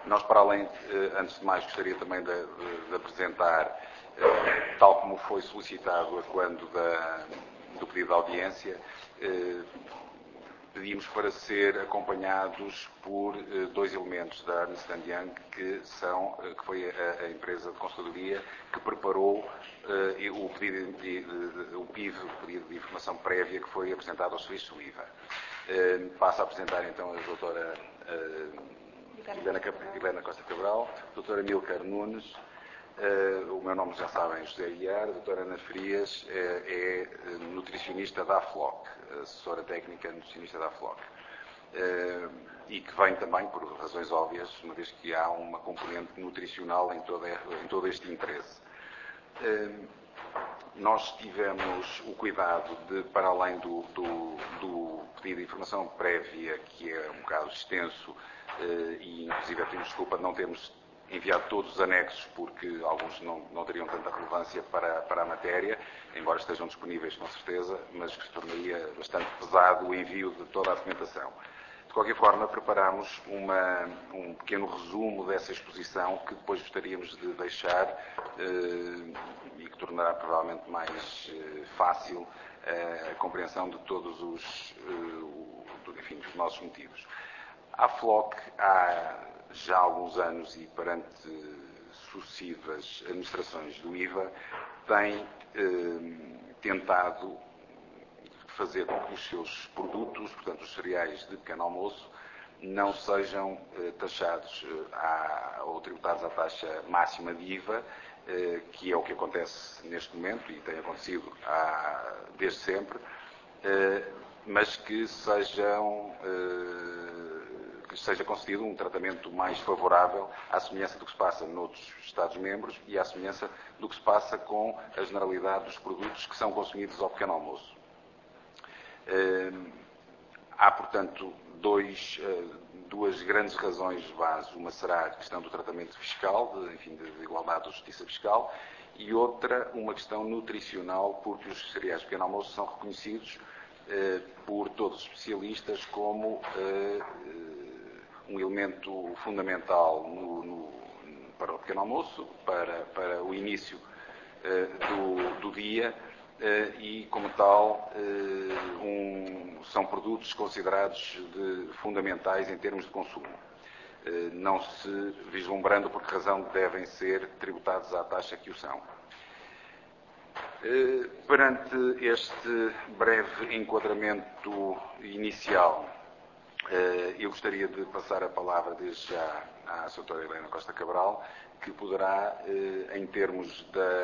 Nós, para além, antes de mais, gostaria também de apresentar, tal como foi solicitado a quando do pedido de audiência, pedimos para ser acompanhados por dois elementos da Ernst & Young, que foi a empresa de consultoria que preparou o PIV, o pedido de informação prévia, que foi apresentado ao Serviço do IVA. Passo a apresentar então a doutora Helena Costa Cabral, a doutora Milcar Nunes, o meu nome já sabem, José Guiar, a doutora Ana Frias é nutricionista da AFLOC, assessora técnica nutricionista da AFLOC, e que vem também, por razões óbvias, uma vez que há uma componente nutricional em todo este interesse. Nós tivemos o cuidado de, para além do pedido de informação prévia, que é um bocado extenso, e inclusive pedimos desculpa de não termos enviado todos os anexos, porque alguns não teriam tanta relevância para a matéria, embora estejam disponíveis com certeza, mas que se tornaria bastante pesado o envio de toda a documentação. De qualquer forma, preparámos um pequeno resumo dessa exposição que depois gostaríamos de deixar e que tornará provavelmente mais fácil a compreensão de todos os nossos motivos. A AFLOC, há já alguns anos e perante sucessivas administrações do IVA, tem tentado fazer com que os seus produtos, portanto os cereais de pequeno almoço, não sejam taxados ou tributados à taxa máxima de IVA, que é o que acontece neste momento e tem acontecido desde sempre, mas que seja concedido um tratamento mais favorável à semelhança do que se passa noutros Estados-membros e à semelhança do que se passa com a generalidade dos produtos que são consumidos ao pequeno almoço. Há, portanto, duas grandes razões de base. Uma será a questão do tratamento fiscal, de igualdade de justiça fiscal, e outra, uma questão nutricional, porque os cereais de pequeno almoço são reconhecidos por todos os especialistas como um elemento fundamental para o pequeno almoço, para o início do dia, e, como tal, são produtos considerados fundamentais em termos de consumo, não se vislumbrando por que razão devem ser tributados à taxa que o são. Perante este breve enquadramento inicial, eu gostaria de passar a palavra desde já à Sra. Helena Costa Cabral, que poderá, em termos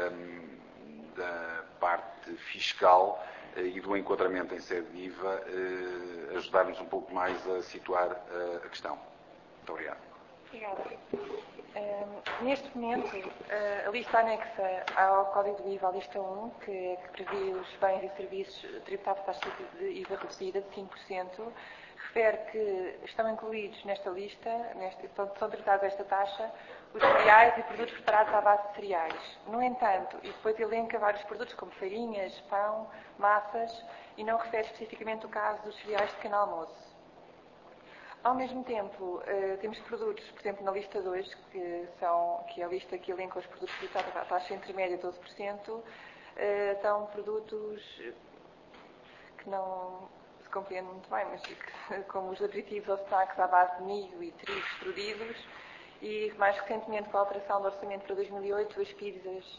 da parte fiscal e do enquadramento em sede de IVA, ajudar-nos um pouco mais a situar a questão. Muito obrigado. Obrigada. Neste momento, a lista anexa ao Código do IVA, a lista 1, que prevê os bens e serviços tributados à taxa de IVA reduzida de 5%, refere que estão incluídos nesta lista, são tributados esta taxa, os cereais e produtos preparados à base de cereais. No entanto, e depois elenca vários produtos como farinhas, pão, massas, e não refere especificamente o caso dos cereais de pequeno almoço. Ao mesmo tempo, temos produtos, por exemplo, na lista 2, que é a lista que elenca os produtos tributados à taxa intermédia de 12%, são produtos que não se compreende muito bem, mas como os aperitivos ou snacks à base de milho e trigo extrudidos, e mais recentemente com a alteração do orçamento para 2008, as pizzas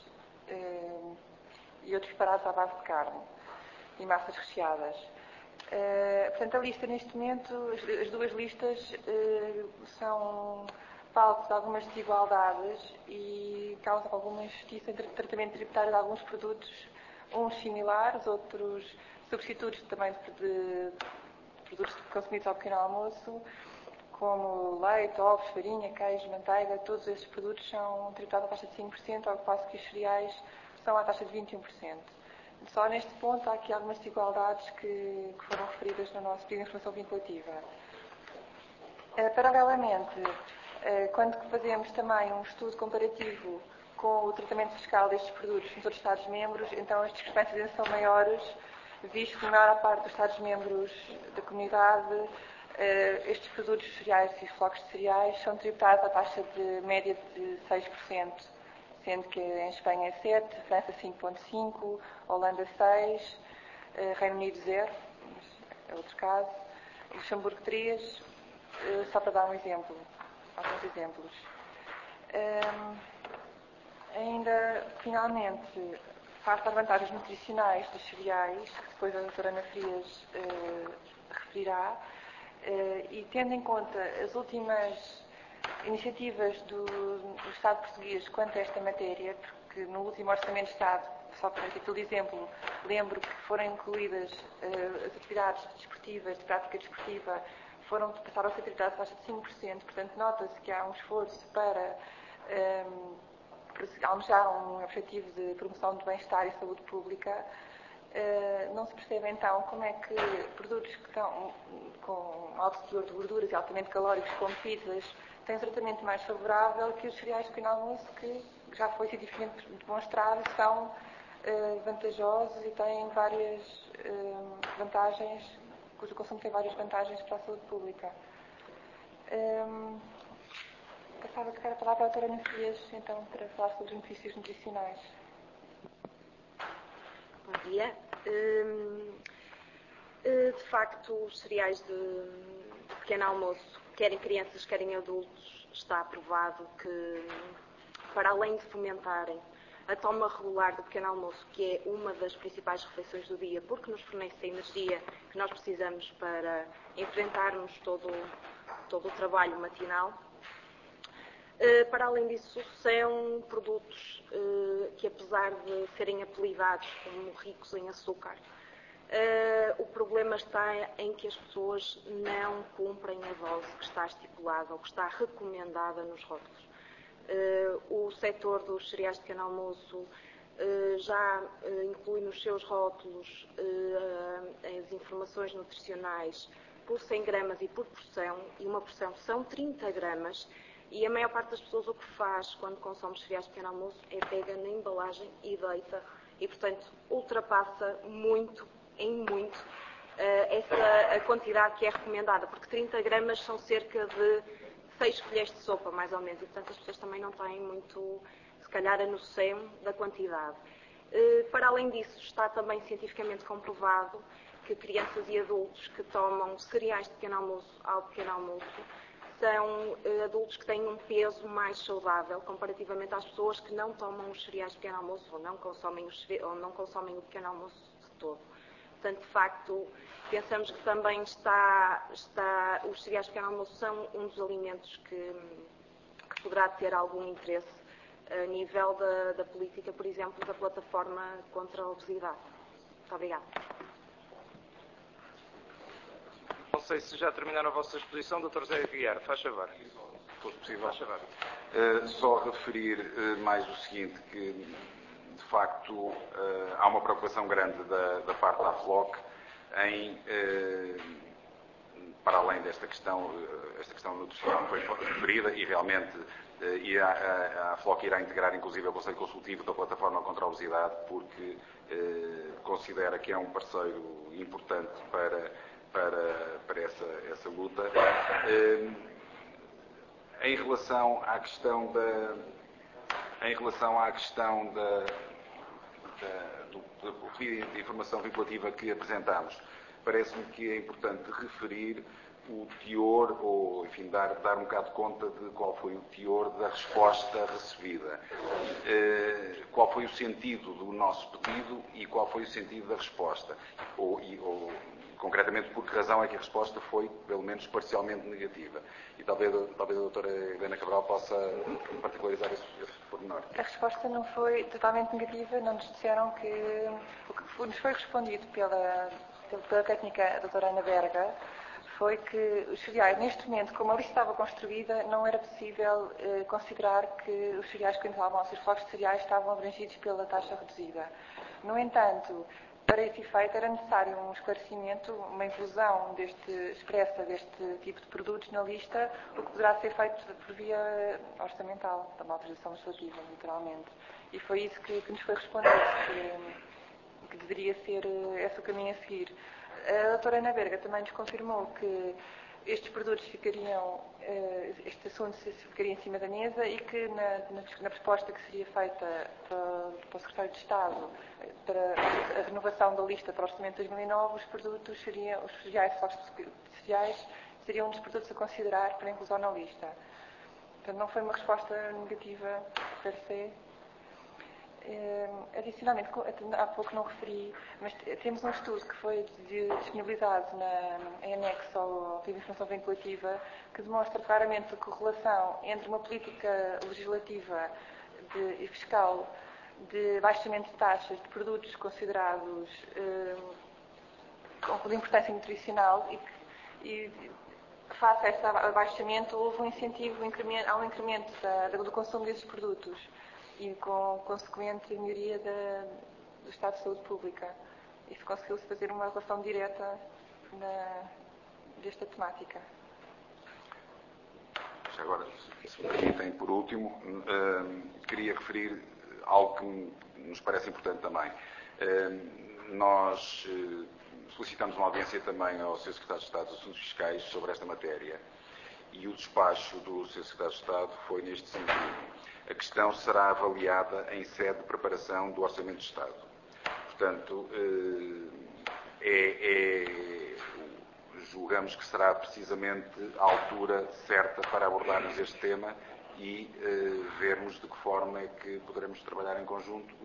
e outros preparados à base de carne e massas recheadas. Portanto, a lista neste momento, as duas listas são palco de algumas desigualdades e causam alguma injustiça entre o tratamento tributário de alguns produtos, uns similares, outros substitutos também de produtos consumidos ao pequeno almoço, como leite, ovos, farinha, queijo, manteiga. Todos esses produtos são tributados à taxa de 5%, ao passo que os cereais são à taxa de 21%. Só neste ponto há aqui algumas desigualdades que foram referidas no nosso pedido de informação vinculativa. Paralelamente, quando fazemos também um estudo comparativo com o tratamento fiscal destes produtos nos outros Estados-membros, então as discrepâncias ainda são maiores, visto que na maior parte dos Estados-membros da comunidade Estes produtos cereais e flocos de cereais são tributados à taxa de média de 6%, sendo que em Espanha é 7%, França 5,5%, Holanda 6%, Reino Unido 0%, mas é outro caso, Luxemburgo 3%, só para dar um exemplo, alguns exemplos. Ainda, finalmente, face às vantagens nutricionais dos cereais, que depois a doutora Ana Frias referirá, e tendo em conta as últimas iniciativas do Estado português quanto a esta matéria, porque no último Orçamento de Estado, só para título de exemplo, lembro que foram incluídas as atividades desportivas, de prática desportiva, passaram a ser tributadas a taxa de 5%, portanto nota-se que há um esforço para almejar um objetivo de promoção do bem-estar e saúde pública. Não se percebe então como é que produtos que estão com alto teor de gorduras e altamente calóricos, como pizzas, têm um tratamento mais favorável que os cereais de pequeno almoço, que já foi cientificamente demonstrado, são vantajosos e têm várias vantagens, cujo consumo tem várias vantagens para a saúde pública. Passava a palavra à doutora Ana Frias, então, para falar sobre os benefícios nutricionais. Bom dia. De facto, os cereais de pequeno almoço, querem crianças, querem adultos, está aprovado que, para além de fomentarem a toma regular do pequeno almoço, que é uma das principais refeições do dia, porque nos fornece a energia que nós precisamos para enfrentarmos todo o trabalho matinal. Para além disso, são produtos que, apesar de serem apelidados como ricos em açúcar, o problema está em que as pessoas não cumprem a dose que está estipulada ou que está recomendada nos rótulos. O setor dos cereais de pequeno almoço já inclui nos seus rótulos as informações nutricionais por 100 gramas e por porção, e uma porção são 30 gramas, e a maior parte das pessoas o que faz quando consome cereais de pequeno almoço é pega na embalagem e deita, e portanto ultrapassa muito a quantidade que é recomendada, porque 30 gramas são cerca de 6 colheres de sopa, mais ou menos, e portanto as pessoas também não têm muito, se calhar, a noção da quantidade. Para além disso, está também cientificamente comprovado que crianças e adultos que tomam cereais de pequeno almoço ao pequeno almoço são adultos que têm um peso mais saudável comparativamente às pessoas que não tomam os cereais de pequeno almoço ou não consomem o pequeno almoço de todo. Portanto, de facto, pensamos que também os cereais de pequeno almoço são um dos alimentos que poderá ter algum interesse a nível da política, por exemplo, da plataforma contra a obesidade. Muito obrigada. Não sei se já terminaram a vossa exposição, Dr. José Aguiar, faz favor. Se fosse possível. Faz favor. Só referir mais o seguinte, que de facto há uma preocupação grande da parte da AFLOC em, para além desta questão, esta questão nutricional foi referida e realmente a AFLOC irá integrar inclusive o Conselho Consultivo da Plataforma contra a Obesidade, porque considera que é um parceiro importante para essa luta. Em relação à questão do pedido de informação vinculativa que apresentámos, parece-me que é importante referir o teor, ou enfim, dar um bocado de conta de qual foi o teor da resposta recebida. Qual foi o sentido do nosso pedido e qual foi o sentido da resposta. Concretamente, por que razão é que a resposta foi, pelo menos, parcialmente negativa. E talvez a doutora Helena Cabral possa particularizar esse pormenor. A resposta não foi totalmente negativa, não nos disseram que... O que nos foi respondido pela técnica doutora Ana Berga foi que os cereais, neste momento, como a lista estava construída, não era possível considerar que os cereais que almoço e os flocos de cereais estavam abrangidos pela taxa reduzida. No entanto, para esse efeito era necessário um esclarecimento, uma inclusão expressa deste tipo de produtos na lista, o que poderá ser feito por via orçamental, da autorização legislativa, literalmente. E foi isso que nos foi respondido, que deveria ser esse o caminho a seguir. A doutora Ana Berga também nos confirmou que estes produtos ficariam, este assunto ficaria em cima da mesa e que na proposta que seria feita para o Secretário de Estado para a renovação da lista para o Orçamento de 2009, os produtos seriam, os cereais seriam um dos produtos a considerar para inclusão na lista. Portanto, não foi uma resposta negativa per se. Adicionalmente, há pouco não referi, mas temos um estudo que foi disponibilizado em anexo ao Pedido de Informação Vinculativa que demonstra claramente a correlação entre uma política legislativa e fiscal de baixamento de taxas de produtos considerados de importância nutricional e face a esse abaixamento houve um incentivo há um incremento do consumo desses produtos e com consequente melhoria do estado de saúde pública. Isso conseguiu-se fazer uma relação direta desta temática. Agora, se me permitem, por último, queria referir algo que nos parece importante também. Nós solicitamos uma audiência também ao Sr. Secretário de Estado dos Assuntos Fiscais sobre esta matéria e o despacho do Sr. Secretário de Estado foi neste sentido. A questão será avaliada em sede de preparação do Orçamento de Estado. Portanto, julgamos que será precisamente a altura certa para abordarmos este tema e vermos de que forma é que poderemos trabalhar em conjunto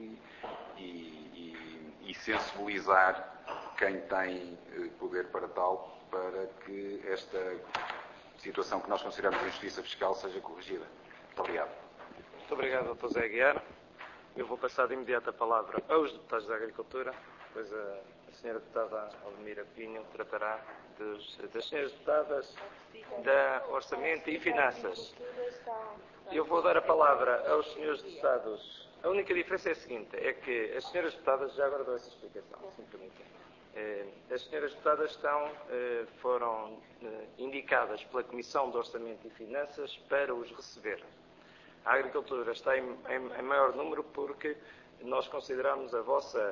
e sensibilizar quem tem poder para tal, para que esta situação que nós consideramos de injustiça fiscal seja corrigida. Muito obrigado. Muito obrigado, Dr. Zé Aguiar. Eu vou passar de imediato a palavra aos deputados da Agricultura, depois a senhora deputada Aldemira Pinho tratará das senhoras deputadas da Orçamento e Finanças. Eu vou dar a palavra aos senhores deputados. A única diferença é a seguinte, é que as senhoras deputadas, já agora dou essa explicação, se me permitem. As senhoras deputadas foram indicadas pela Comissão de Orçamento e Finanças para os receber. A Agricultura está em maior número porque nós consideramos a vossa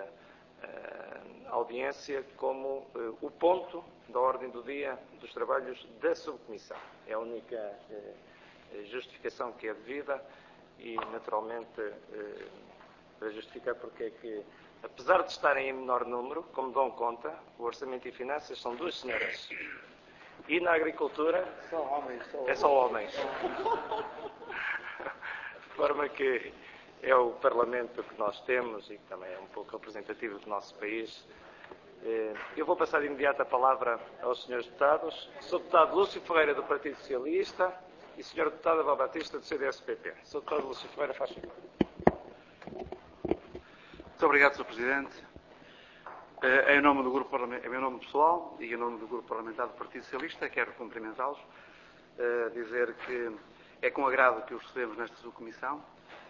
audiência como o ponto da ordem do dia dos trabalhos da subcomissão. É a única justificação que é devida e, naturalmente, para justificar porque é que, apesar de estarem em menor número, como dão conta, o Orçamento e Finanças são duas senhoras. E na Agricultura é só homens. De forma que é o Parlamento que nós temos e que também é um pouco representativo do nosso país. Eu vou passar de imediato a palavra aos senhores deputados. Sr. Deputado Lúcio Ferreira, do Partido Socialista, e Sr. Deputado Abel Batista, do CDS-PP. Sr. Deputado Lúcio Ferreira, faz favor. Muito obrigado, Sr. Presidente. Em meu nome pessoal e em nome do Grupo Parlamentar do Partido Socialista, quero cumprimentá-los, dizer que é com agrado que os recebemos nesta subcomissão,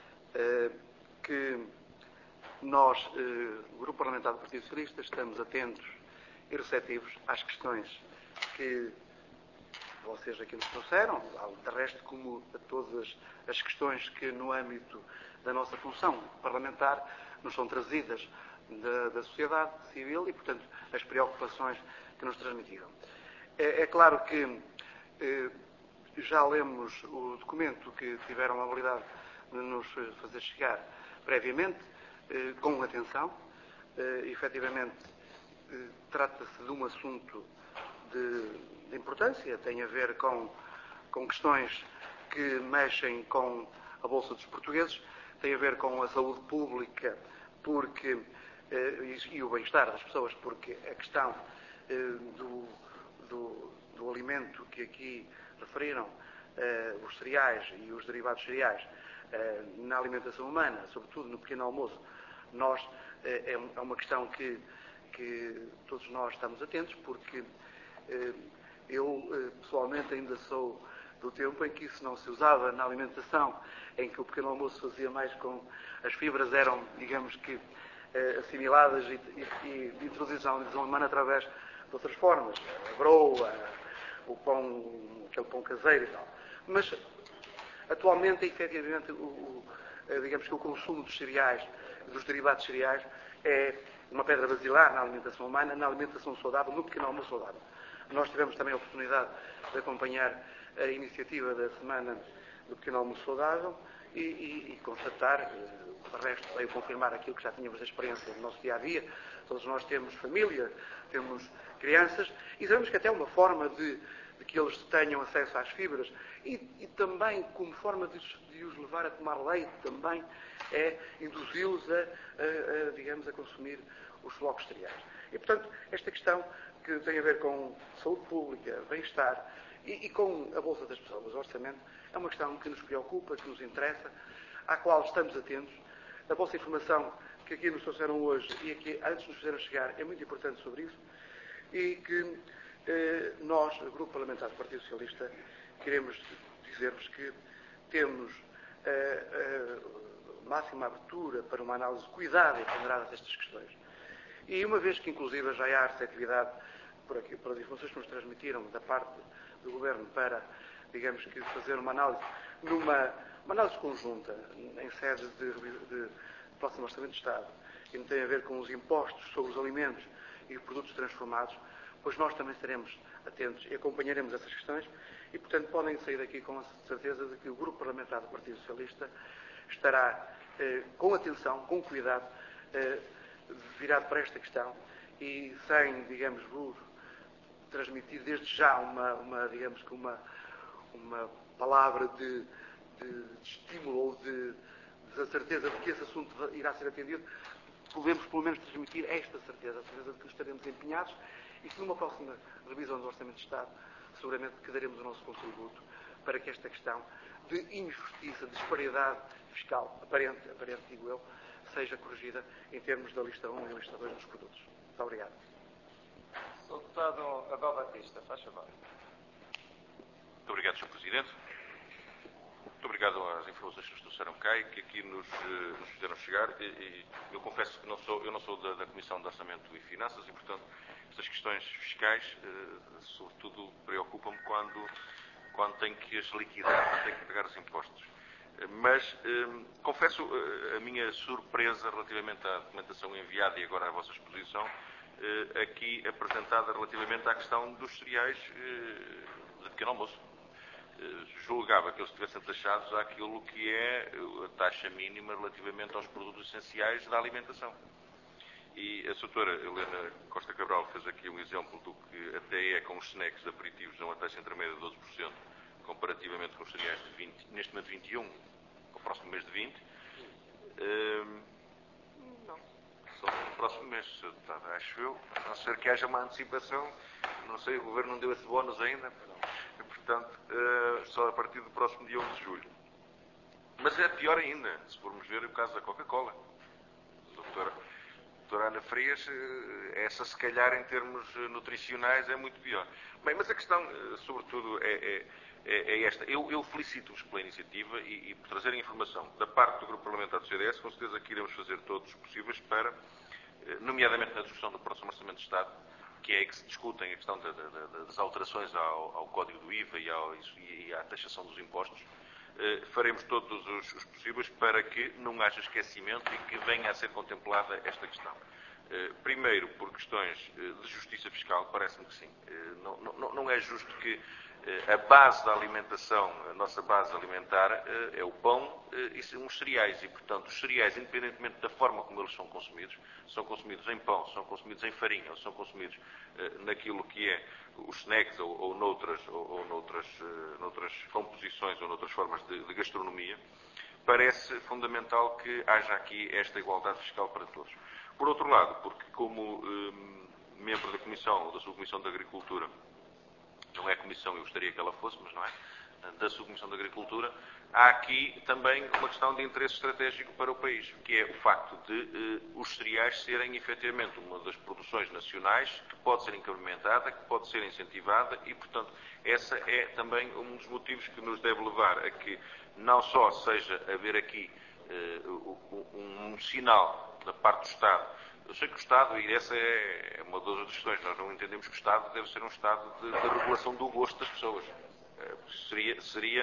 que nós, o Grupo Parlamentar do Partido Socialista, estamos atentos e receptivos às questões que vocês aqui nos trouxeram, de resto, como a todas as questões que, no âmbito da nossa função parlamentar, nos são trazidas da sociedade civil e, portanto, as preocupações que nos transmitiram. É claro que já lemos o documento que tiveram a amabilidade de nos fazer chegar previamente, com atenção. Efetivamente, trata-se de um assunto de importância, tem a ver com questões que mexem com a Bolsa dos Portugueses, tem a ver com a saúde pública e o bem-estar das pessoas, porque a questão do alimento que aqui referiram, os cereais e os derivados cereais, na alimentação humana, sobretudo no pequeno almoço, é uma questão que todos nós estamos atentos, porque eu pessoalmente ainda sou do tempo em que isso não se usava na alimentação, em que o pequeno almoço fazia mais com as fibras eram, digamos que, assimiladas e introduzidas na alimentação humana através de outras formas, a broa, o pão, aquele pão caseiro e tal. Mas, atualmente, efetivamente, digamos que o consumo dos cereais, dos derivados cereais, é uma pedra basilar na alimentação humana, na alimentação saudável, no pequeno almoço saudável. Nós tivemos também a oportunidade de acompanhar a iniciativa da Semana do Pequeno Almoço Saudável e constatar, de resto, veio confirmar aquilo que já tínhamos da experiência do nosso dia-a-dia. Todos nós temos família, temos crianças e sabemos que até uma forma de que eles tenham acesso às fibras e também como forma de os levar a tomar leite também é induzi-los digamos, a consumir os flocos de cereais. E, portanto, esta questão que tem a ver com saúde pública, bem-estar e com a Bolsa das Pessoas, o orçamento, é uma questão que nos preocupa, que nos interessa, à qual estamos atentos. A vossa informação que aqui nos trouxeram hoje e aqui antes nos fizeram chegar é muito importante sobre isso e que nós, o Grupo Parlamentar do Partido Socialista, queremos dizer-vos que temos máxima abertura para uma análise cuidada e ponderada destas questões. E uma vez que, inclusive, já há receptividade pelas informações que nos transmitiram da parte do Governo para, digamos que, fazer uma análise uma análise conjunta em sede de próximo Orçamento de Estado e não tem a ver com os impostos sobre os alimentos e produtos transformados, pois nós também estaremos atentos e acompanharemos essas questões e, portanto, podem sair daqui com a certeza de que o Grupo Parlamentar do Partido Socialista estará com atenção, com cuidado, virado para esta questão e sem, digamos, vos transmitir desde já digamos que uma palavra de estímulo ou de certeza de que esse assunto irá ser atendido, podemos pelo menos transmitir esta certeza, a certeza de que estaremos empenhados e que numa próxima revisão do Orçamento de Estado seguramente que daremos o nosso contributo para que esta questão de injustiça, de disparidade fiscal aparente digo eu, seja corrigida em termos da lista 1 e da lista 2 dos produtos. Muito obrigado. Sr. Deputado Abel Batista, faz favor. Muito obrigado, Sr. Presidente. Muito obrigado às informações que nos trouxeram cá e que aqui nos fizeram chegar. Eu confesso que eu não sou da Comissão de Orçamento e Finanças e, portanto, estas questões fiscais, sobretudo, preocupam-me quando tenho que as liquidar, quando tenho que pagar os impostos. Mas confesso a minha surpresa relativamente à documentação enviada e agora à vossa exposição, aqui apresentada relativamente à questão dos cereais de pequeno almoço. Julgava que eles estivessem taxados àquilo que é a taxa mínima relativamente aos produtos essenciais da alimentação. E a doutora Helena Costa Cabral fez aqui um exemplo do que até é com os snacks aperitivos a uma taxa intermédia de 12%, comparativamente com os cereais de 20%, neste momento 21%, ao próximo mês de 20%. Não, só no próximo mês, acho eu, a não ser que haja uma antecipação, não sei, o Governo não deu esse bónus ainda, e, portanto, só a partir do próximo dia 11 de julho. Mas é pior ainda, se formos ver o caso da Coca-Cola. Doutora Ana Frias, essa se calhar em termos nutricionais é muito pior. Bem, mas a questão, sobretudo, é esta. Eu felicito-vos pela iniciativa e por trazerem informação da parte do Grupo Parlamentar do CDS, com certeza que iremos fazer todos os possíveis para, nomeadamente na discussão do próximo Orçamento de Estado, que é que se discutem a questão das alterações ao Código do IVA e à taxação dos impostos, faremos todos os possíveis para que não haja esquecimento e que venha a ser contemplada esta questão. Primeiro, por questões de justiça fiscal, parece-me que sim. Não é justo que a base da alimentação, a nossa base alimentar, é o pão e são os cereais. E, portanto, os cereais, independentemente da forma como eles são consumidos em pão, são consumidos em farinha, ou são consumidos naquilo que é os snacks ou noutras composições ou noutras formas de gastronomia, parece fundamental que haja aqui esta igualdade fiscal para todos. Por outro lado, porque como membro da Comissão, da Subcomissão de Agricultura, não é a Comissão, eu gostaria que ela fosse, mas não é, da Subcomissão de Agricultura, há aqui também uma questão de interesse estratégico para o país, que é o facto de os cereais serem efetivamente uma das produções nacionais que pode ser incrementada, que pode ser incentivada e, portanto, essa é também um dos motivos que nos deve levar a que não só seja haver aqui um sinal da parte do Estado. Eu sei que o Estado, e essa é uma das outras questões, nós não entendemos que o Estado deve ser um Estado de regulação do gosto das pessoas.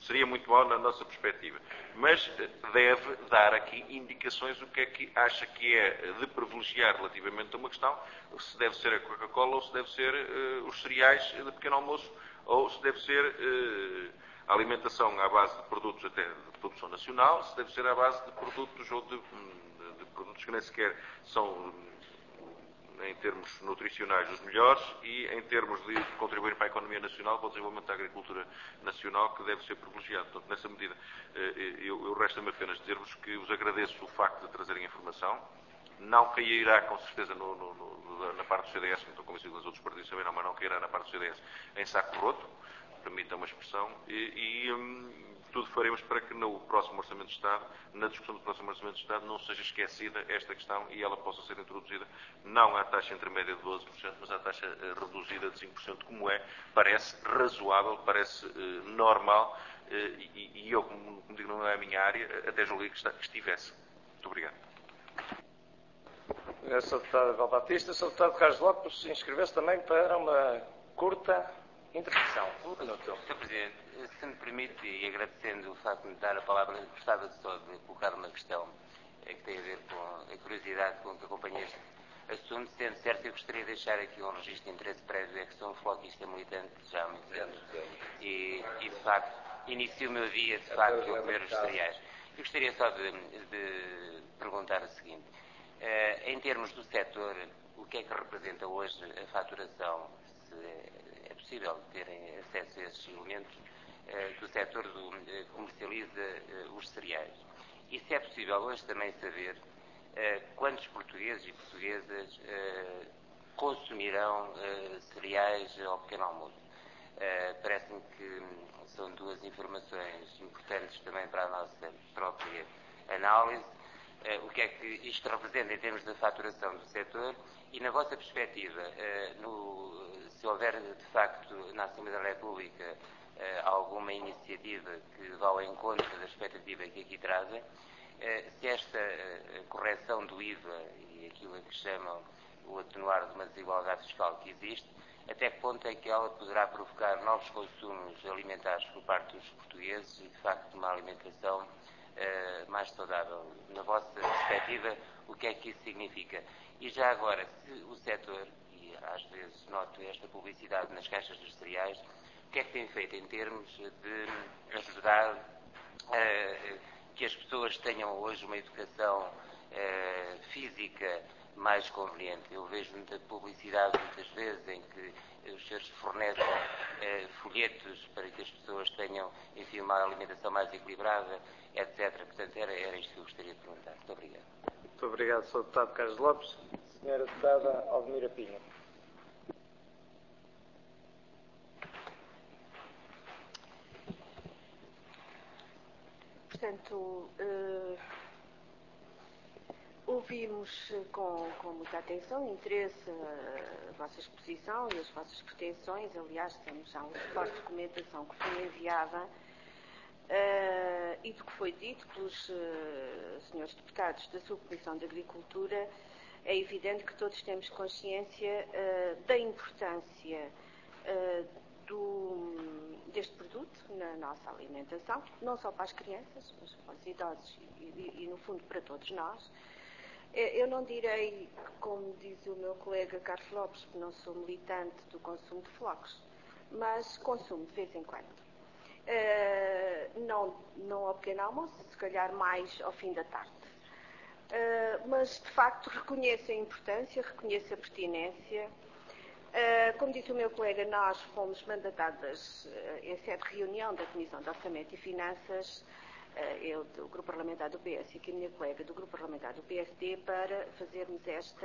seria muito mau na nossa perspectiva. Mas deve dar aqui indicações o que é que acha que é de privilegiar relativamente a uma questão, se deve ser a Coca-Cola ou se deve ser os cereais de pequeno almoço, ou se deve ser a alimentação à base de produtos até de produção nacional, se deve ser à base de produtos ou de produtos que nem sequer são, em termos nutricionais, os melhores, e em termos de contribuir para a economia nacional, para o desenvolvimento da agricultura nacional, que deve ser privilegiado. Portanto, nessa medida, eu resta-me apenas dizer-vos que vos agradeço o facto de trazerem informação. Não cairá, com certeza, na parte do CDS, não estou convencido dos outros partidos também não, mas não cairá na parte do CDS em saco roto, permita uma expressão, e tudo faremos para que no próximo Orçamento de Estado, na discussão do próximo Orçamento de Estado, não seja esquecida esta questão e ela possa ser introduzida não à taxa intermédia de 12%, mas à taxa reduzida de 5%, como parece razoável, parece normal, e eu, como digo, não é a minha área, até julguei que estivesse. Muito obrigado. Sr. Deputado Val Batista, Sr. Deputado Carlos Lopes inscreveu-se também para uma curta intervenção. Sr. Presidente, se me permite, e agradecendo o facto de me dar a palavra, gostava só de colocar uma questão que tem a ver com a curiosidade com que acompanhei este assunto. Sendo certo, eu gostaria de deixar aqui um registro de interesse prévio, é que sou um floquista militante já há muitos anos e de facto, inicio o meu dia, de facto, a comer os cereais. Eu gostaria só de perguntar o seguinte. Em termos do setor, o que é que representa hoje a faturação, se é possível terem acesso a esses elementos, do setor que comercializa os cereais? E se é possível hoje também saber quantos portugueses e portuguesas consumirão cereais ao pequeno almoço? Parece-me que são duas informações importantes também para a nossa própria análise. O que é que isto representa em termos de faturação do setor e, na vossa perspectiva, se houver, de facto, na Assembleia da República alguma iniciativa que vá ao encontro da expectativa que aqui trazem, se esta correção do IVA e aquilo a que chamam o atenuar de uma desigualdade fiscal que existe, até que ponto é que ela poderá provocar novos consumos alimentares por parte dos portugueses e, de facto, uma alimentação mais saudável? Na vossa perspectiva, o que é que isso significa? E já agora, se o setor, e às vezes noto esta publicidade nas caixas dos cereais, o que é que tem feito em termos de ajudar que as pessoas tenham hoje uma educação física mais conveniente? Eu vejo muita publicidade muitas vezes em que os senhores fornecem folhetos para que as pessoas tenham, enfim, uma alimentação mais equilibrada, etc. Portanto, era isto que eu gostaria de perguntar. Muito obrigado. Muito obrigado, Sr. Deputado Carlos Lopes. Senhora Deputada Aldemira Pinho. Portanto, ouvimos com muita atenção e interesse a vossa exposição e as vossas pretensões. Aliás, temos já um suporte de documentação que foi enviada e do que foi dito pelos senhores deputados da Subcomissão de Agricultura. É evidente que todos temos consciência da importância deste produto na nossa alimentação, não só para as crianças, mas para os idosos e no fundo, para todos nós. Eu não direi, como diz o meu colega Carlos Lopes, que não sou militante do consumo de flocos, mas consumo de vez em quando. Não ao pequeno almoço, se calhar mais ao fim da tarde. Mas, de facto, reconheço a importância, reconheço a pertinência. Como disse o meu colega, nós fomos mandatadas em sede de reunião da Comissão de Orçamento e Finanças, eu do Grupo Parlamentar do PS e aqui a minha colega do Grupo Parlamentar do PSD, para fazermos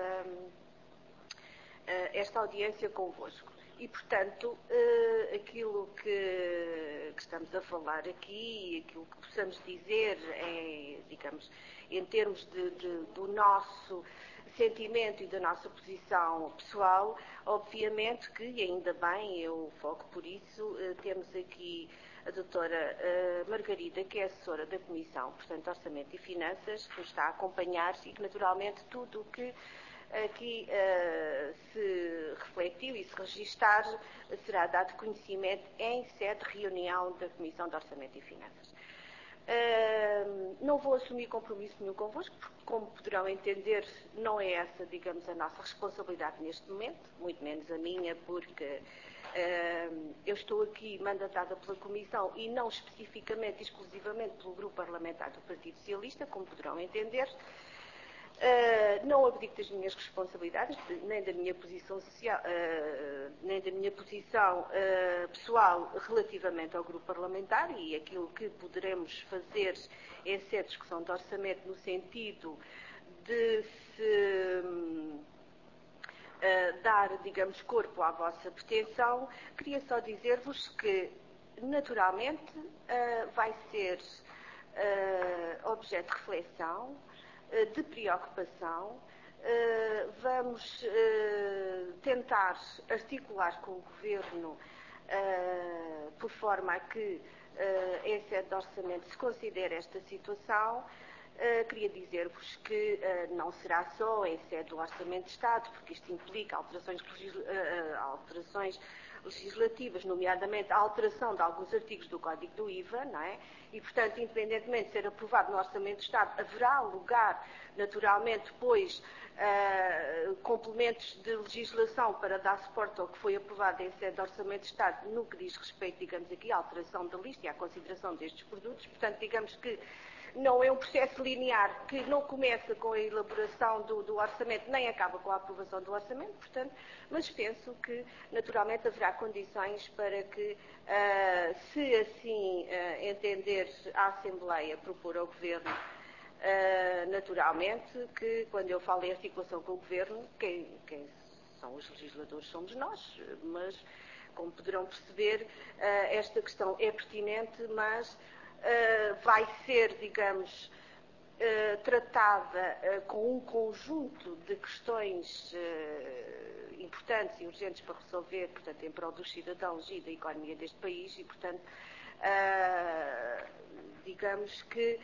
esta audiência convosco. E, portanto, aquilo que estamos a falar aqui, aquilo que possamos dizer, digamos, em termos do nosso sentimento e da nossa posição pessoal, obviamente que, e ainda bem, eu foco por isso, temos aqui a doutora Margarida, que é assessora da Comissão, portanto, Orçamento e Finanças, que nos está a acompanhar e que, naturalmente, tudo o que aqui se refletiu e se registar, será dado conhecimento em sede de reunião da Comissão de Orçamento e Finanças. Não vou assumir compromisso nenhum convosco, porque, como poderão entender, não é essa, digamos, a nossa responsabilidade neste momento, muito menos a minha, porque eu estou aqui mandatada pela Comissão e não especificamente, exclusivamente pelo Grupo Parlamentar do Partido Socialista, como poderão entender. Não abdico das minhas responsabilidades, nem da minha posição social, nem da minha posição pessoal relativamente ao grupo parlamentar, e aquilo que poderemos fazer em sede de discussão de orçamento no sentido de se dar, digamos, corpo à vossa pretensão. Queria só dizer-vos que, naturalmente, vai ser objeto de reflexão, de preocupação. Vamos tentar articular com o Governo por forma a que em sede de orçamento se considere esta situação. Queria dizer-vos que não será só em sede do Orçamento de Estado, porque isto implica alterações legislativas, nomeadamente a alteração de alguns artigos do Código do IVA, não é? E, portanto, independentemente de ser aprovado no Orçamento de Estado, haverá lugar, naturalmente, depois, complementos de legislação para dar suporte ao que foi aprovado em sede de Orçamento de Estado, no que diz respeito, digamos aqui, à alteração da lista e à consideração destes produtos. Portanto, digamos que não é um processo linear que não começa com a elaboração do orçamento, nem acaba com a aprovação do orçamento, portanto, mas penso que, naturalmente, haverá condições para que, se assim entender a Assembleia propor ao Governo, naturalmente, que quando eu falo em articulação com o Governo, quem são os legisladores somos nós, mas, como poderão perceber, esta questão é pertinente, mas vai ser, digamos, tratada com um conjunto de questões importantes e urgentes para resolver, portanto, em prol dos cidadãos e da economia deste país e, portanto, digamos que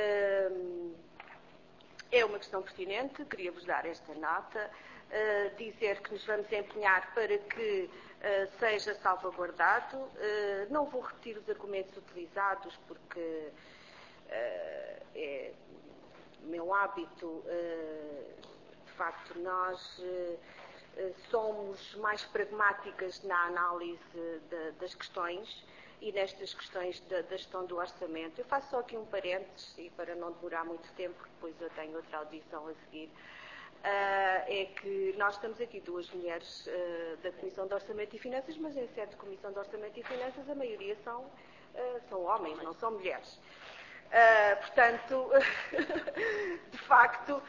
é uma questão pertinente. Queria-vos dar esta nota, dizer que nos vamos empenhar para que seja salvaguardado. Não vou repetir os argumentos utilizados, porque é meu hábito. De facto, nós somos mais pragmáticas na análise das questões e nestas questões da gestão do orçamento. Eu faço só aqui um parênteses, e para não demorar muito tempo, depois eu tenho outra audição a seguir. É que nós estamos aqui duas mulheres da Comissão de Orçamento e Finanças, mas em sede de Comissão de Orçamento e Finanças a maioria são homens, não são mulheres. Portanto, de facto,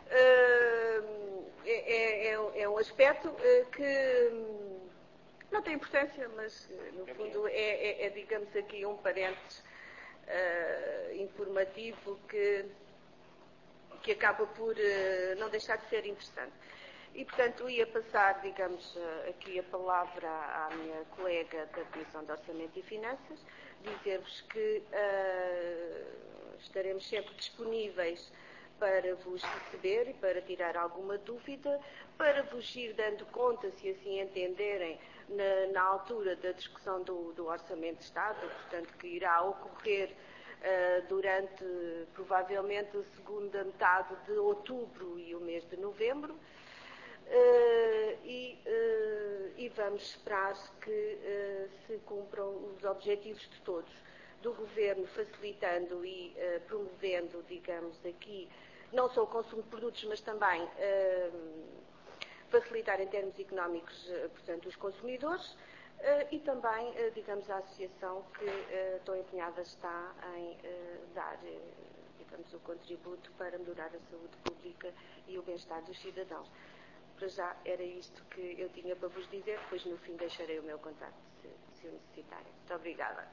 é um aspecto que não tem importância, mas no fundo é digamos aqui, um parênteses informativo que acaba por não deixar de ser interessante. E, portanto, ia passar, digamos, aqui a palavra à minha colega da Comissão de Orçamento e Finanças, dizer-vos que estaremos sempre disponíveis para vos receber e para tirar alguma dúvida, para vos ir dando conta, se assim entenderem, na altura da discussão do Orçamento de Estado, portanto, que irá ocorrer durante, provavelmente, a segunda metade de outubro e o mês de novembro, e vamos esperar que se cumpram os objetivos de todos, do Governo, facilitando e promovendo, digamos aqui, não só o consumo de produtos, mas também facilitar em termos económicos, portanto, os consumidores, e também, digamos, a associação que tão empenhada está em dar, digamos, o contributo para melhorar a saúde pública e o bem-estar dos cidadãos. Para já era isto que eu tinha para vos dizer, depois no fim deixarei o meu contacto, se o necessitarem. Muito obrigada.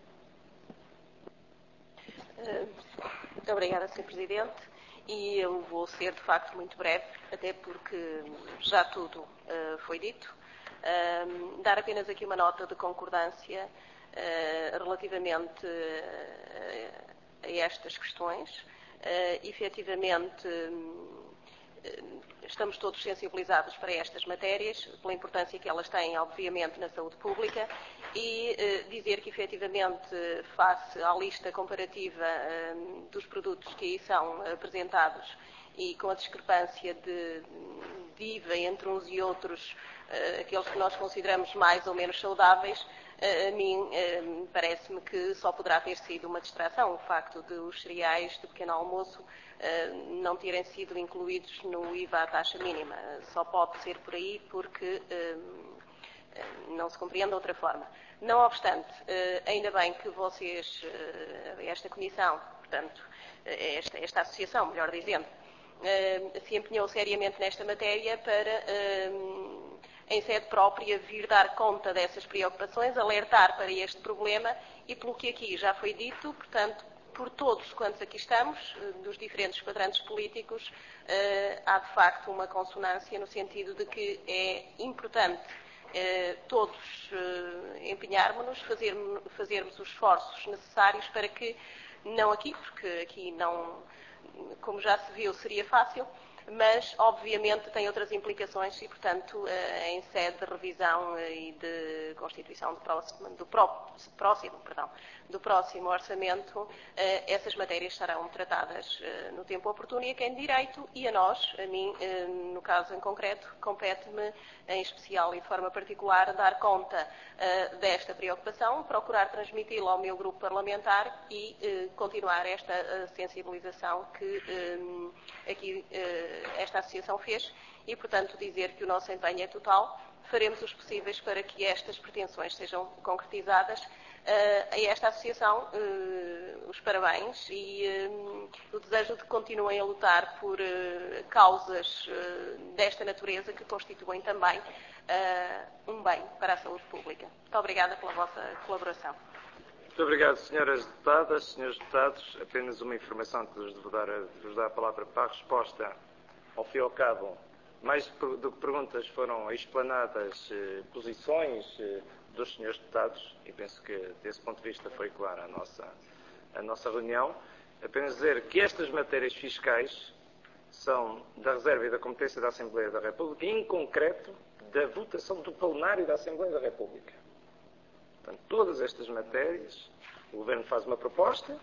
Muito obrigada, Sr. Presidente. E eu vou ser, de facto, muito breve, até porque já tudo foi dito. Dar apenas aqui uma nota de concordância relativamente a estas questões. Efetivamente, estamos todos sensibilizados para estas matérias, pela importância que elas têm, obviamente, na saúde pública, e dizer que, efetivamente, face à lista comparativa dos produtos que aí são apresentados e com a discrepância de IVA entre uns e outros, aqueles que nós consideramos mais ou menos saudáveis, a mim parece-me que só poderá ter sido uma distração o facto de os cereais de pequeno almoço não terem sido incluídos no IVA à taxa mínima. Só pode ser por aí porque não se compreende de outra forma. Não obstante, ainda bem que vocês, esta comissão, portanto, esta associação, melhor dizendo, se empenhou seriamente nesta matéria para, em sede própria, vir dar conta dessas preocupações, alertar para este problema e, pelo que aqui já foi dito, portanto, por todos quantos aqui estamos, dos diferentes quadrantes políticos, há de facto uma consonância no sentido de que é importante todos empenharmos-nos, fazermos os esforços necessários para que, não aqui, porque aqui não, como já se viu, seria fácil, mas obviamente tem outras implicações e, portanto, em sede de revisão e de constituição do próximo orçamento, essas matérias estarão tratadas no tempo oportuno e a quem de direito, e a nós, a mim, no caso em concreto, compete-me em especial e de forma particular dar conta desta preocupação, procurar transmiti-la ao meu grupo parlamentar e continuar esta sensibilização que aqui esta associação fez e, portanto, dizer que o nosso empenho é total. Faremos os possíveis para que estas pretensões sejam concretizadas. A esta associação os parabéns e o desejo de que continuem a lutar por causas desta natureza que constituem também um bem para a saúde pública. Muito obrigada pela vossa colaboração. Muito obrigado, senhoras deputadas, senhores deputados. Apenas uma informação que vos dar a palavra para a resposta. Ao fim e ao cabo, mais do que perguntas, foram explanadas posições dos senhores deputados e penso que, desse ponto de vista, foi clara a nossa reunião. Apenas dizer que estas matérias fiscais são da reserva e da competência da Assembleia da República, e, em concreto, da votação do plenário da Assembleia da República. Portanto, todas estas matérias, o Governo faz uma proposta,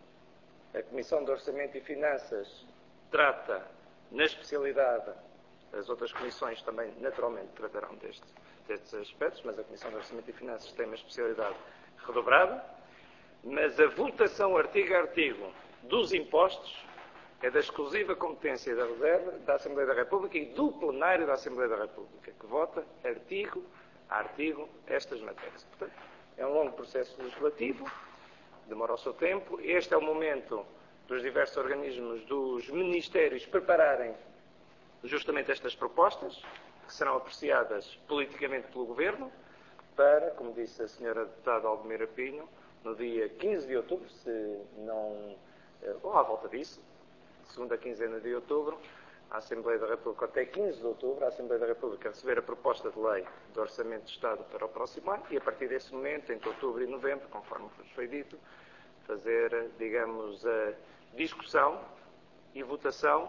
a Comissão de Orçamento e Finanças trata na especialidade, as outras comissões também naturalmente tratarão destes aspectos, mas a Comissão de Orçamento e Finanças tem uma especialidade redobrada, mas a votação artigo a artigo dos impostos é da exclusiva competência da reserva da Assembleia da República e do plenário da Assembleia da República, que vota artigo a artigo estas matérias. Portanto, é um longo processo legislativo, demora o seu tempo. Este é o momento dos diversos organismos dos ministérios prepararem justamente estas propostas, que serão apreciadas politicamente pelo Governo, para, como disse a senhora deputada Aldemira Pinho, no dia 15 de outubro, ou à volta disso, segunda quinzena de outubro, a Assembleia da República, até 15 de outubro, a Assembleia da República receber a proposta de lei do Orçamento de Estado para o próximo ano e, a partir desse momento, entre outubro e novembro, conforme foi dito, fazer, digamos, a discussão e votação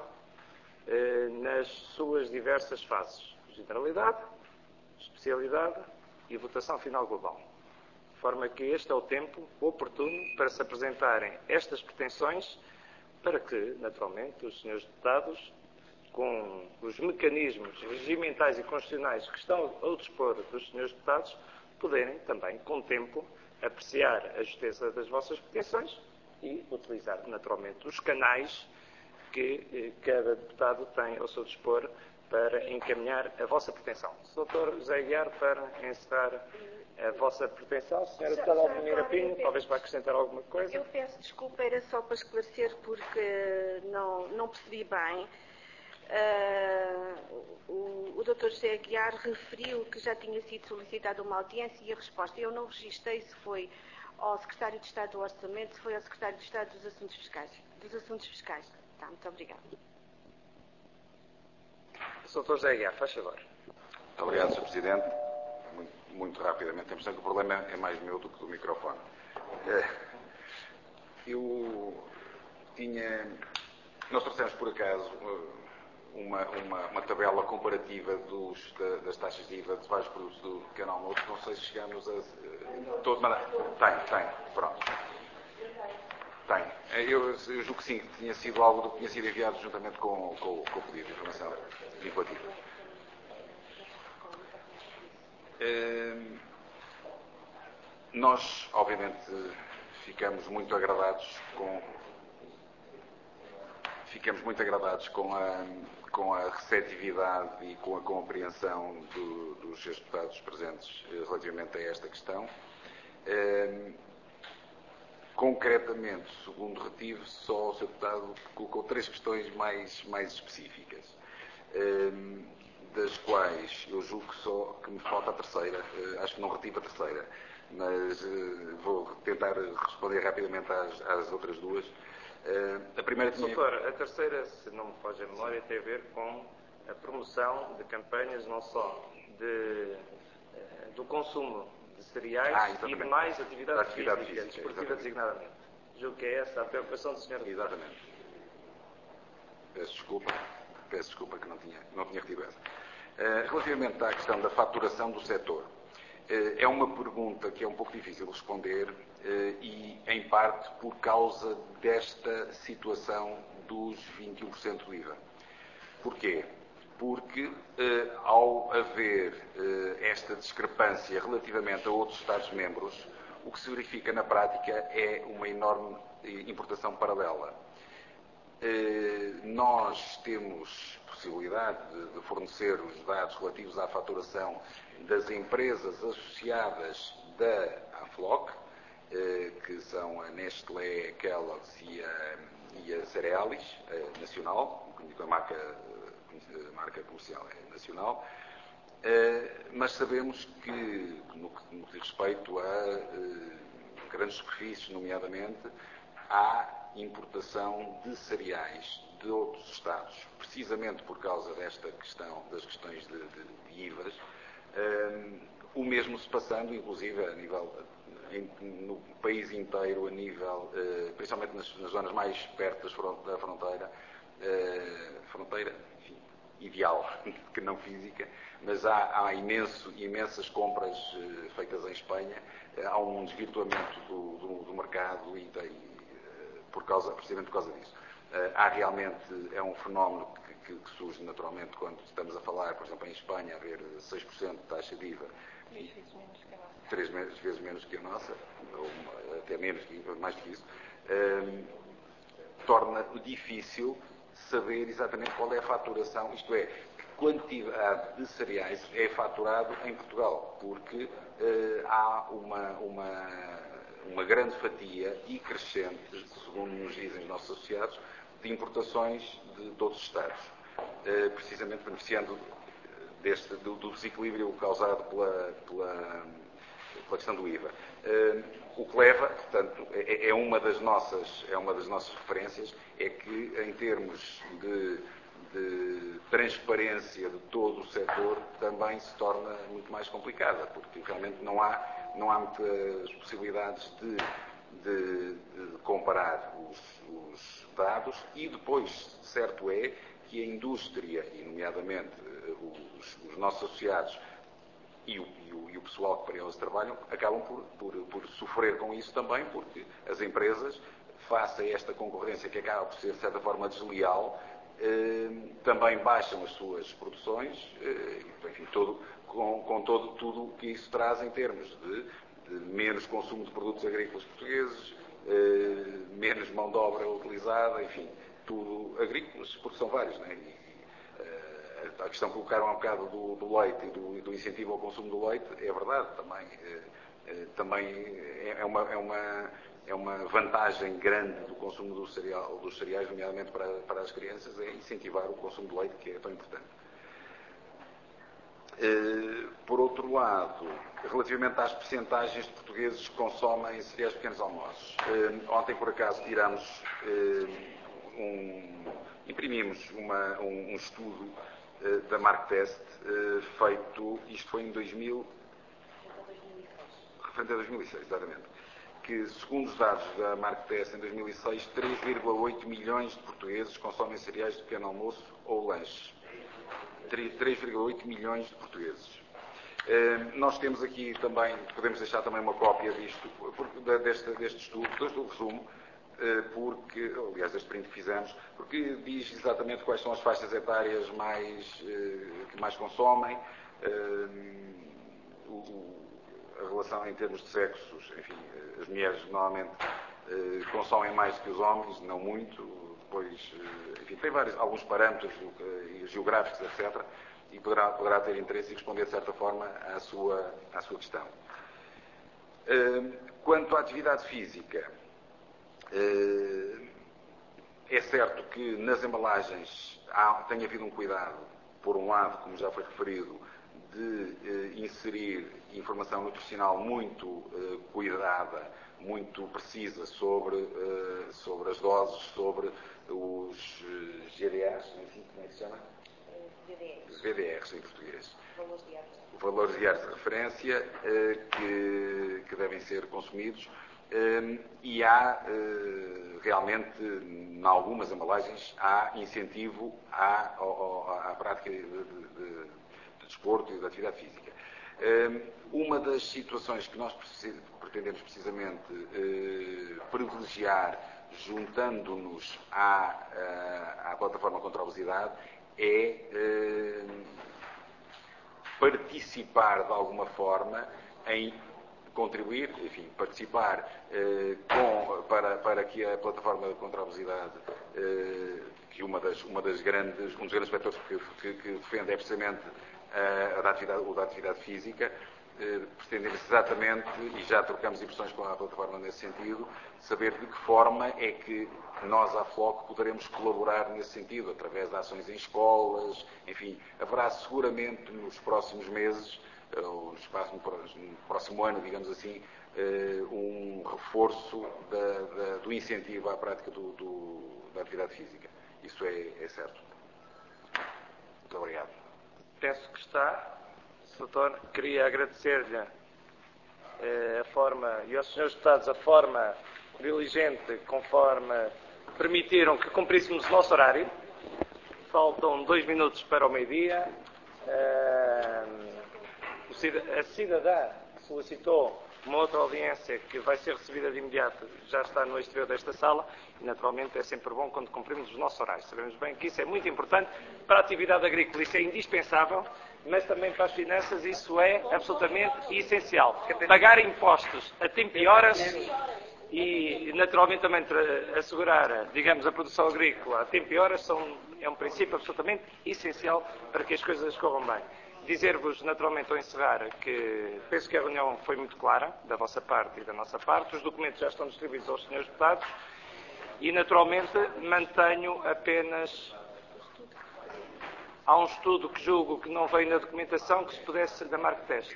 nas suas diversas fases. Generalidade, especialidade e votação final global. De forma que este é o tempo oportuno para se apresentarem estas pretensões para que, naturalmente, os senhores deputados, com os mecanismos regimentais e constitucionais que estão ao dispor dos senhores deputados, poderem também, com tempo, apreciar a justeza das vossas pretensões e utilizar, naturalmente, os canais que cada deputado tem ao seu dispor para encaminhar a vossa pretensão. Sr. José Aguiar, para encerrar a vossa pretensão. Sra. Deputada Aldemira Pinho, talvez para acrescentar alguma coisa. Eu peço desculpa, era só para esclarecer, porque não percebi bem. O Dr. José Aguiar referiu que já tinha sido solicitada uma audiência e a resposta. Eu não registrei se foi ao Secretário de Estado do Orçamento, se foi ao Secretário de Estado dos Assuntos Fiscais. Tá, muito obrigada. Sr. José Aguiar, faz favor. Muito obrigado, Sr. Presidente. Muito rapidamente. Temos que o problema é mais meu do que do microfone. Nós trouxemos, por acaso, uma tabela comparativa das taxas de IVA de vários produtos do pequeno almoço. Não sei se chegamos a... Tem, pronto. Tem. Eu julgo que sim, tinha sido algo que tinha sido enviado juntamente com o pedido de informação vinculativa. Nós, obviamente, ficamos muito agradados com a receptividade e com a compreensão dos seus deputados presentes relativamente a esta questão. Concretamente, segundo retive, só o Sr. Deputado colocou 3 questões mais específicas, das quais eu julgo que me falta a terceira. Acho que não retive a terceira, mas vou tentar responder rapidamente às outras duas. A primeira tinha... Doutor, a terceira, se não me foge a memória, tem a ver com a promoção de campanhas não só do consumo de cereais e de mais atividade física, desportiva designadamente. Julgo que é essa a preocupação do Sr. Exatamente. Peço desculpa que não tinha retido essa. Relativamente à questão da faturação do setor, é uma pergunta que é um pouco difícil de responder e, em parte, por causa desta situação dos 21% do IVA. Porquê? Porque, ao haver esta discrepância relativamente a outros Estados-membros, o que se verifica na prática é uma enorme importação paralela. Nós temos possibilidade de fornecer os dados relativos à faturação das empresas associadas da AFLOC, que são a Nestlé, a Kellogg's e a Cerealis nacional, a marca comercial é nacional, mas sabemos que, no que diz respeito a grandes superfícies, nomeadamente, há importação de cereais de outros Estados, precisamente por causa desta questão, das questões de IVAs, o mesmo se passando, inclusive, a nível, no país inteiro, a nível, principalmente nas zonas mais perto da fronteira, enfim, ideal, que não física, mas há imensas compras feitas em Espanha, há um desvirtuamento do mercado e precisamente por causa disso. Há realmente, é um fenómeno que surge naturalmente quando estamos a falar, por exemplo, em Espanha, haver 6% de taxa de IVA. 3 vezes menos que a nossa, ou até mais do que isso, torna difícil saber exatamente qual é a faturação, isto é, que quantidade de cereais é faturado em Portugal, porque há uma grande fatia e crescente, segundo nos dizem os nossos associados, de importações de todos os Estados, precisamente beneficiando do desequilíbrio causado pela questão do IVA. O que leva, portanto, é uma das nossas referências, é que em termos de transparência de todo o setor também se torna muito mais complicada, porque realmente não há muitas possibilidades de comparar os dados e depois, certo é, que a indústria, e nomeadamente os nossos associados e o pessoal que para eles trabalham, acabam por sofrer com isso também, porque as empresas, face a esta concorrência que acaba por ser de certa forma desleal, também baixam as suas produções, enfim, com tudo o que isso traz em termos de menos consumo de produtos agrícolas portugueses, menos mão de obra utilizada, enfim, tudo agrícolas, porque são vários, não é? A questão que colocaram há um bocado do leite e do incentivo ao consumo do leite, é verdade, também é uma vantagem grande do consumo dos cereais, nomeadamente para as crianças, é incentivar o consumo de leite, que é tão importante. Por outro lado, relativamente às percentagens de portugueses que consomem cereais pequenos almoços, ontem por acaso imprimimos um estudo da Marktest feito, isto foi em referente a 2006, exatamente, que, segundo os dados da Marketest em 2006, 3,8 milhões de portugueses consomem cereais de pequeno almoço ou lanches. 3,8 milhões de portugueses. Nós temos aqui também, podemos deixar também uma cópia disto, deste estudo, do resumo, porque, aliás, deste print que fizemos, porque diz exatamente quais são as faixas etárias que mais consomem, a relação em termos de sexos, enfim, as mulheres normalmente consomem mais do que os homens, não muito, depois, enfim, tem alguns parâmetros geográficos, etc., e poderá ter interesse em responder, de certa forma, à sua questão. Quanto à atividade física, é certo que nas embalagens tem havido um cuidado, por um lado, como já foi referido, de inserir informação nutricional muito cuidada, muito precisa sobre as doses, sobre os GDAs, como é que se chama? VDRs em português. Valores diários de referência que devem ser consumidos. E há, realmente, em algumas embalagens, há incentivo à prática de desporto e de atividade física. Uma das situações que nós pretendemos precisamente privilegiar, juntando-nos à plataforma contra a obesidade, é participar de alguma forma em contribuir, enfim, participar para que a plataforma contra a obesidade, que um dos grandes aspectos que defende é precisamente o da atividade física, pretendemos exatamente, e já trocamos impressões com a plataforma nesse sentido, saber de que forma é que nós, à FLOC, poderemos colaborar nesse sentido, através de ações em escolas, enfim, haverá seguramente nos próximos meses, ou no próximo ano, digamos assim, um reforço do incentivo à prática da atividade física. Isso é certo. Muito obrigado. Penso que está. Doutor, queria agradecer-lhe a forma, e aos senhores deputados, a forma diligente conforme permitiram que cumpríssemos o nosso horário. Faltam 2 minutos para o meio-dia. A cidadã que solicitou uma outra audiência que vai ser recebida de imediato já está no exterior desta sala e, naturalmente, é sempre bom quando cumprimos os nossos horários. Sabemos bem que isso é muito importante para a atividade agrícola, isso é indispensável, mas também para as finanças isso é absolutamente essencial. Pagar impostos a tempo e horas e, naturalmente, também assegurar, digamos, a produção agrícola a tempo e horas é um princípio absolutamente essencial para que as coisas corram bem. Dizer-vos, naturalmente, ao encerrar, que penso que a reunião foi muito clara, da vossa parte e da nossa parte. Os documentos já estão distribuídos aos senhores deputados e, naturalmente, mantenho apenas... Há um estudo que julgo que não veio na documentação, que se pudesse, da Marketest.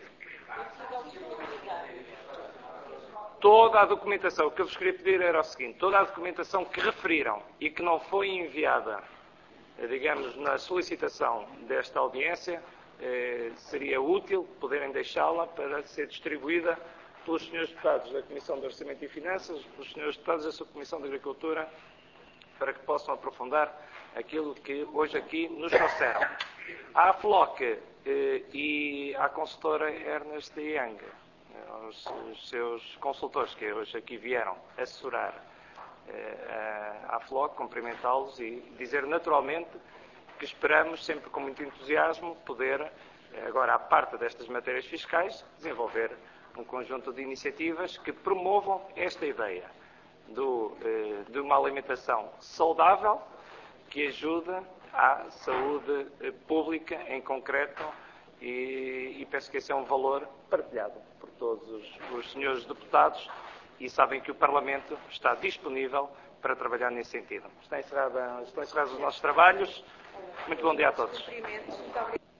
Toda a documentação, o que eu vos queria pedir era o seguinte: toda a documentação que referiram e que não foi enviada, digamos, na solicitação desta audiência, seria útil poderem deixá-la para ser distribuída pelos senhores deputados da Comissão de Orçamento e Finanças, pelos senhores deputados da Subcomissão de Agricultura, para que possam aprofundar aquilo que hoje aqui nos trouxeram. À FLOC e à consultora Ernst & Young, os seus consultores que hoje aqui vieram assessorar à FLOC, cumprimentá-los e dizer naturalmente que esperamos, sempre com muito entusiasmo, poder, agora à parte destas matérias fiscais, desenvolver um conjunto de iniciativas que promovam esta ideia de uma alimentação saudável que ajuda à saúde pública em concreto e penso que esse é um valor partilhado por todos os senhores deputados e sabem que o Parlamento está disponível para trabalhar nesse sentido. Estão encerrados os nossos trabalhos. Muito bom dia a todos.